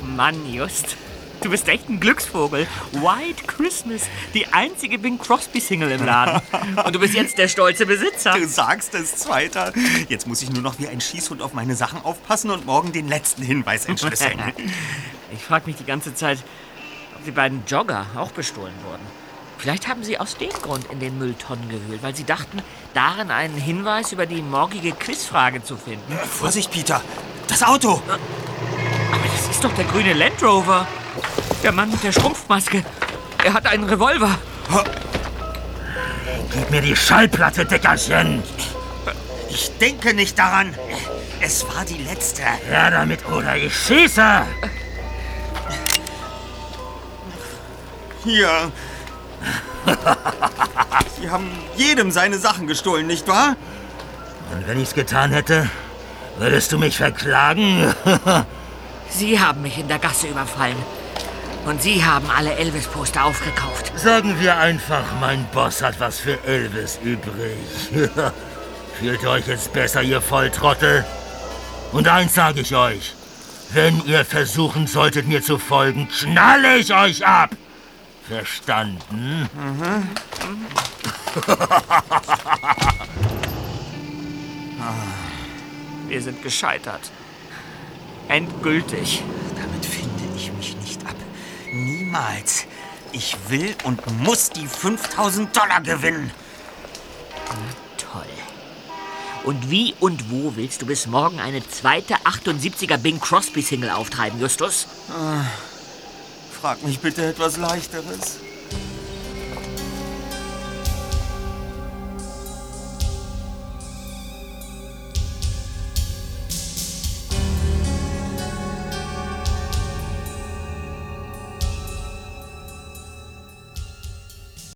Mann, Just. Du bist echt ein Glücksvogel. White Christmas, die einzige Bing Crosby-Single im Laden. Und du bist jetzt der stolze Besitzer. Du sagst es, Zweiter. Jetzt muss ich nur noch wie ein Schießhund auf meine Sachen aufpassen und morgen den letzten Hinweis entschlüsseln. Ich frage mich die ganze Zeit, ob die beiden Jogger auch bestohlen wurden. Vielleicht haben sie aus dem Grund in den Mülltonnen gewühlt, weil sie dachten, darin einen Hinweis über die morgige Quizfrage zu finden. Vorsicht, Peter! Das Auto! Aber das ist doch der grüne Land Rover. Der Mann mit der Schrumpfmaske. Er hat einen Revolver. Gib mir die Schallplatte, Dickerchen. Ich denke nicht daran. Es war die letzte. Ja, damit oder ich schieße. Hier. Sie haben jedem seine Sachen gestohlen, nicht wahr? Und wenn ich's getan hätte, würdest du mich verklagen? Sie haben mich in der Gasse überfallen. Und Sie haben alle Elvis-Poster aufgekauft. Sagen wir einfach, mein Boss hat was für Elvis übrig. Fühlt ihr euch jetzt besser, ihr Volltrottel? Und eins sage ich euch. Wenn ihr versuchen solltet, mir zu folgen, knalle ich euch ab. Verstanden? Wir sind gescheitert. Endgültig. Damit finde ich mich nicht ab. Niemals. Ich will und muss die $5.000 gewinnen. Toll. Und wie und wo willst du bis morgen eine zweite 78er Bing Crosby Single auftreiben, Justus? Frag mich bitte etwas Leichteres.